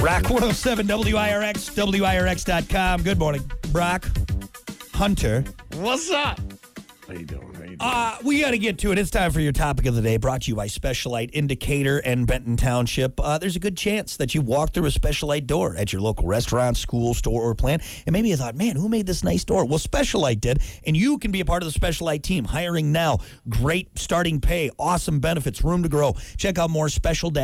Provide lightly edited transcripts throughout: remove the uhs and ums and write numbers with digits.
Rock 107 WIRX, WIRX.com. Good morning, Brock, Hunter. What's up? How you doing? We got to get to it. It's time for your topic of the day, brought to you by Specialite Indicator and Benton Township. There's a good chance that you walk through a Specialite door at your local restaurant, school, store, or plant, and maybe you thought, man, who made this nice door? Well, Specialite did, and you can be a part of the Specialite team. Hiring now, great starting pay, awesome benefits, room to grow. Check out more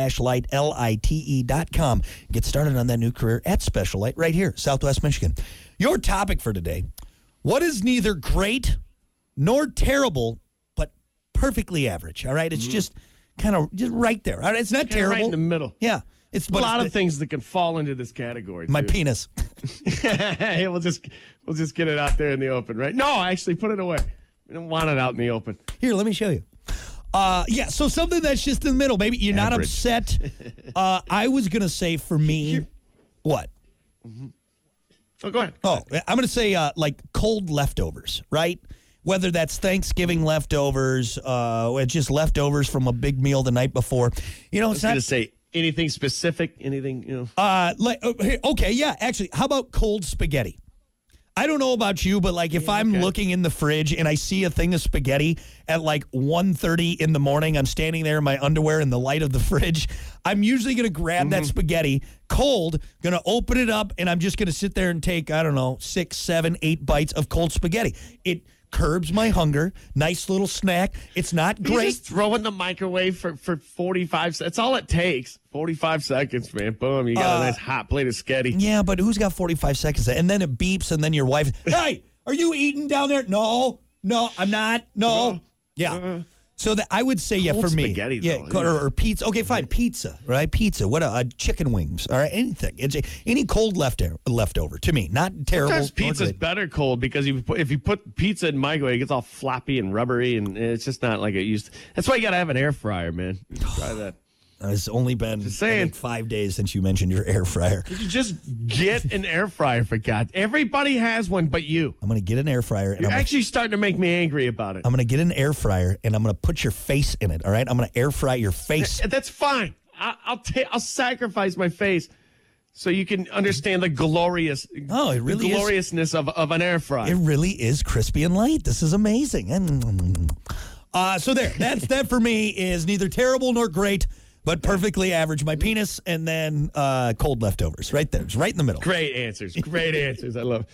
special-lite.com. Get started on that new career at Specialite right here, Southwest Michigan. Your topic for today, what is neither great nor terrible, but perfectly average, all right? It's just kind of just right there, all right? It's not terrible. Right in the middle. Yeah. It's a lot of things that can fall into this category. My penis. Hey, we'll just get it out there in the open, right? No, actually, put it away. We don't want it out in the open. Here, let me show you. So something that's just in the middle. Maybe you're not upset. I was going to say for me, what? Mm-hmm. Oh, go ahead. I'm going to say like cold leftovers, right? Whether that's Thanksgiving leftovers, just leftovers from a big meal the night before. You know, it's not. I was going to say anything specific, anything, you know. Okay, yeah, actually, how about cold spaghetti? I don't know about you, but like if I'm looking in the fridge and I see a thing of spaghetti at like 1:30 in the morning, I'm standing there in my underwear in the light of the fridge, I'm usually going to grab that spaghetti cold, going to open it up, and I'm just going to sit there and take, I don't know, 6, 7, 8 bites of cold spaghetti. It curbs my hunger. Nice little snack. It's not great. You just throw it in the microwave for 45 seconds. That's all it takes. 45 seconds, man. Boom. You got a nice hot plate of sketty. Yeah, but who's got 45 seconds? And then it beeps, and then your wife, hey, are you eating down there? No, I'm not. No. Yeah. So that I would say, yeah, for me. Spaghetti, yeah, though. or pizza. Okay, fine. Pizza, right? Pizza. What chicken wings, all right? Anything. Any cold leftover to me. Not terrible. Sometimes pizza's better cold because if you put pizza in the microwave, it gets all floppy and rubbery, and it's just not like it used to. That's why you got to have an air fryer, man. Try that. It's only been 5 days since you mentioned your air fryer. You just get an air fryer, for God. Everybody has one but you. I'm going to get an air fryer. You're actually starting to make me angry about it. I'm going to get an air fryer, and I'm going to put your face in it, all right? I'm going to air fry your face. That's fine. I'll sacrifice my face so you can understand the gloriousness of an air fryer. It really is crispy and light. This is amazing. So there. That's that for me is neither terrible nor great, but perfectly average. My penis and then cold leftovers. Right there. It's right in the middle. Great answers. Great answers. I love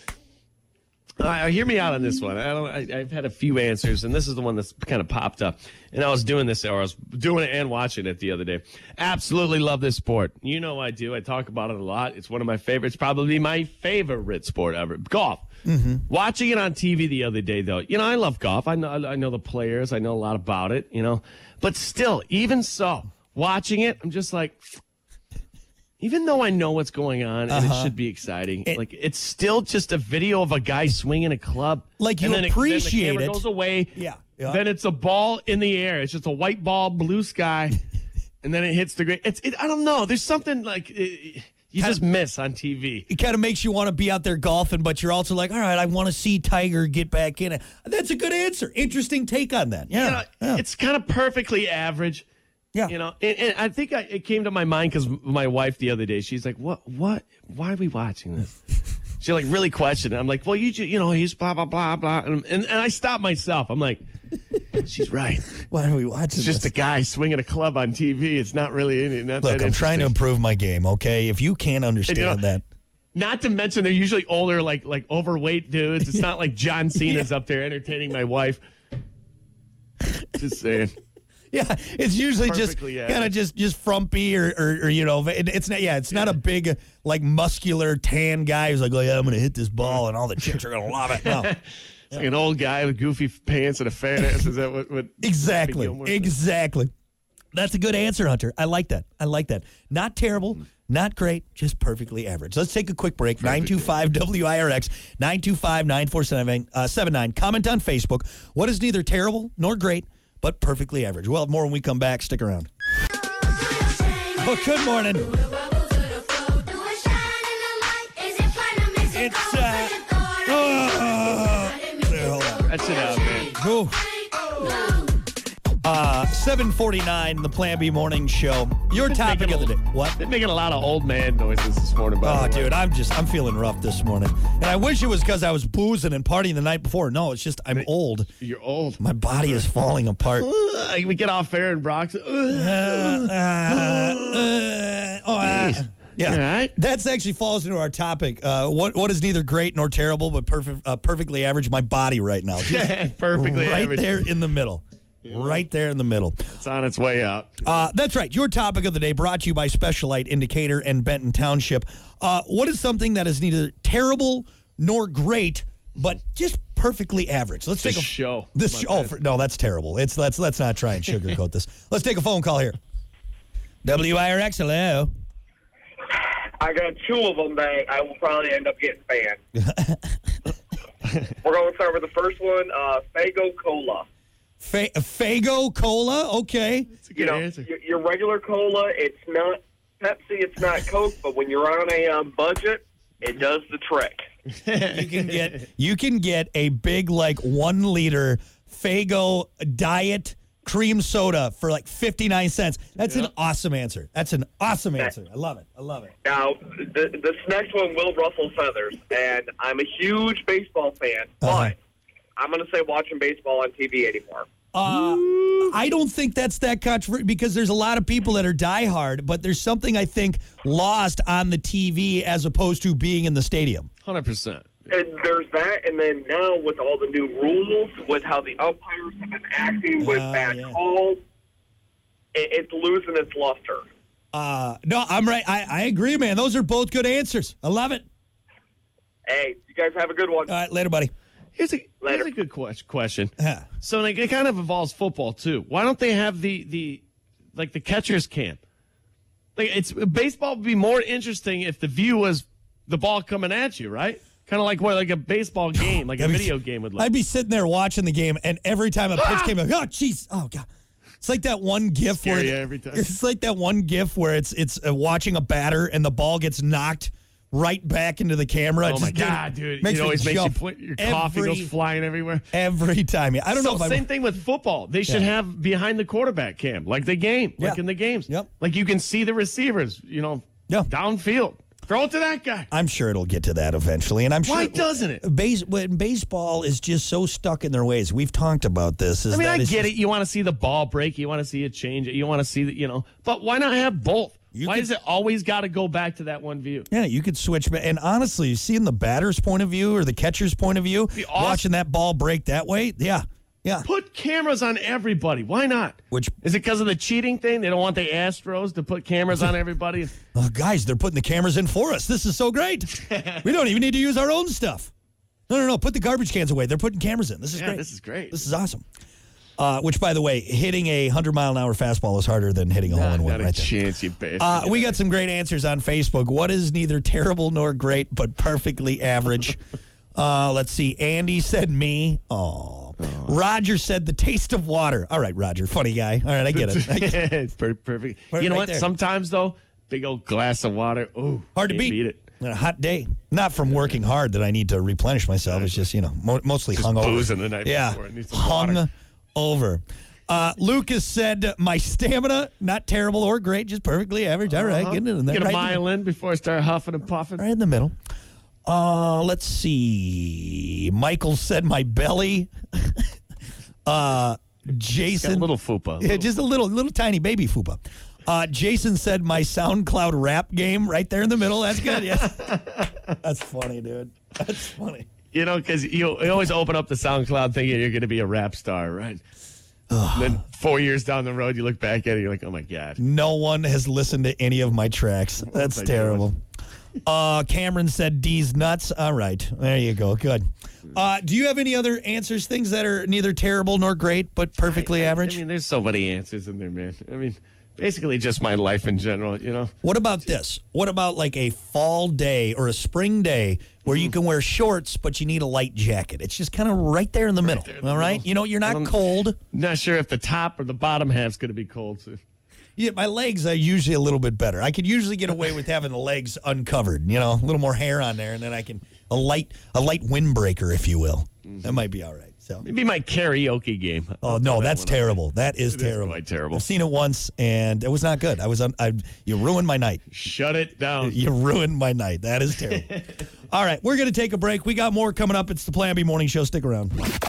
it. Hear me out on this one. I've had a few answers, and this is the one that's kind of popped up. And I was doing this, or I was doing it and watching it the other day. Absolutely love this sport. You know I do. I talk about it a lot. It's one of my favorites, probably my favorite sport ever. Golf. Mm-hmm. Watching it on TV the other day, though, I love golf. I know the players. I know a lot about it, But still, even so, watching it, I'm just like, even though I know what's going on and it should be exciting, it's still just a video of a guy swinging a club. Like you appreciate then the camera it. Goes away. Yeah. Then it's a ball in the air. It's just a white ball, blue sky, and then it hits the green. I don't know. There's something like you just miss on TV. It kind of makes you want to be out there golfing, but you're also like, all right, I want to see Tiger get back in it. That's a good answer. Interesting take on that. Yeah. It's kind of perfectly average. Yeah. And I think it came to my mind because my wife the other day, she's like, what, why are we watching this? She like really questioned it. I'm like, well, he's blah, blah, blah, blah. And I stopped myself. I'm like, she's right. Why are we watching It's just a guy swinging a club on TV. It's not really Look, I'm trying to improve my game, okay? If you can't understand that. Not to mention they're usually older, like overweight dudes. It's not like John Cena's up there entertaining my wife. Just saying. Yeah, it's usually just kind of just frumpy or it's not a big like muscular tan guy who's like, oh yeah, I'm gonna hit this ball and all the chicks are gonna love it. No. It's like an old guy with goofy pants and a fat ass. Is that what Exactly. That's a good answer, Hunter. I like that. Not terrible, not great, just perfectly average. Let's take a quick break. 925 WIRX 925-947-79. Comment on Facebook. What is neither terrible nor great, but perfectly average? We'll have more when we come back. Stick around. Oh, good morning. It's hold on. That's it out, man. 7:49, the Plan B Morning Show. Your topic of the day. What? They're making a lot of old man noises this morning. Oh, dude, I'm feeling rough this morning. And I wish it was because I was boozing and partying the night before. No, it's just I'm old. You're old. My body is falling apart. We get off air and Brock's. Yeah, right. That actually falls into our topic. What is neither great nor terrible, but perfectly average? My body right now. Perfectly right average. there in the middle. Right there in the middle. It's on its way out. That's right. Your topic of the day brought to you by Specialite Indicator and Benton Township. What is something that is neither terrible nor great, but just perfectly average? Let's take a show. No, that's terrible. Let's not try and sugarcoat this. Let's take a phone call here. WIRX, hello. I got two of them that I will probably end up getting banned. We're going to start with the first one, Faygo Cola. Faygo Cola? Okay. That's a good answer. Your regular cola, it's not Pepsi, it's not Coke, but when you're on a budget, it does the trick. You can get a big, 1 liter Faygo diet cream soda for 59 cents. That's an awesome answer. I love it. Now, this next one will ruffle feathers, and I'm a huge baseball fan, but I'm going to say watching baseball on TV anymore. I don't think that's that controversial because there's a lot of people that are diehard, but there's something I think lost on the TV as opposed to being in the stadium. 100%. And there's that, and then now with all the new rules, with how the umpires have been acting with bad calls, it's losing its luster. No, I'm right. I agree, man. Those are both good answers. I love it. Hey, you guys have a good one. All right, later, buddy. Here's a good question. Yeah. So it kind of involves football too. Why don't they have the catcher's camp? Baseball would be more interesting if the view was the ball coming at you, right? Kind of like a baseball game, like a video game would look. I'd be sitting there watching the game, and every time a pitch came up, oh jeez, oh god. It's like that one GIF where every time. It's like that one GIF where it's watching a batter and the ball gets knocked right back into the camera. Oh my god, dude! It always makes you put your coffee goes flying everywhere every time. I don't know. Same thing with football. They should have behind the quarterback cam, like in the games. Yep. Like you can see the receivers, downfield. Throw it to that guy. I'm sure it'll get to that eventually, and I'm sure. Why doesn't it? Baseball is just so stuck in their ways. We've talked about this. I get it. You want to see the ball break. You want to see it change. You want to see But why not have both? Does it always got to go back to that one view? Yeah, you could switch. And honestly, seeing the batter's point of view or the catcher's point of view, watching that ball break that way, yeah. Put cameras on everybody. Why not? Is it because of the cheating thing? They don't want the Astros to put cameras on everybody? Guys, they're putting the cameras in for us. This is so great. We don't even need to use our own stuff. No. Put the garbage cans away. They're putting cameras in. This is great. This is great. This is awesome. Which, by the way, hitting a 100-mile-an-hour fastball is harder than hitting a hole-in-one right there. Chance, you bastard. We got some great answers on Facebook. What is neither terrible nor great, but perfectly average? Let's see. Andy said me. Oh. Roger said the taste of water. All right, Roger. Funny guy. All right, I get it. It's perfect. You know what? Sometimes, though, big old glass of water. Ooh, hard to beat it. On a hot day. Not from working hard that I need to replenish myself. It's just, mostly just hungover. Boozing the night before. It needs some water. Over. Lucas said, my stamina, not terrible or great, just perfectly average. All right, getting in there. Get a mile in before I start huffing and puffing. Right in the middle. Let's see. Michael said, my belly. Jason. Got a little fupa. Yeah, just a little tiny baby fupa. Jason said, my SoundCloud rap game right there in the middle. That's good. Yeah. That's funny, dude. That's funny. Because you always open up the SoundCloud thinking you're going to be a rap star, right? Then 4 years down the road, you look back at it, you're like, oh, my God. No one has listened to any of my tracks. That's terrible. Cameron said D's nuts. All right. There you go. Good. Do you have any other answers, things that are neither terrible nor great, but perfectly average? There's so many answers in there, man. Basically just my life in general, What about this? What about like a fall day or a spring day where you can wear shorts, but you need a light jacket? It's just kind of right there in the middle. All right? You're not cold. Not sure if the top or the bottom half's going to be cold, too. Yeah, my legs are usually a little bit better. I could usually get away with having the legs uncovered, a little more hair on there, and then I can a light windbreaker, if you will. That might be all right. So maybe my karaoke game. Oh no, that's terrible. That is terrible. Quite terrible. I've seen it once, and it was not good. You ruined my night. Shut it down. You ruined my night. That is terrible. All right, we're going to take a break. We got more coming up. It's the Plan B Morning Show. Stick around.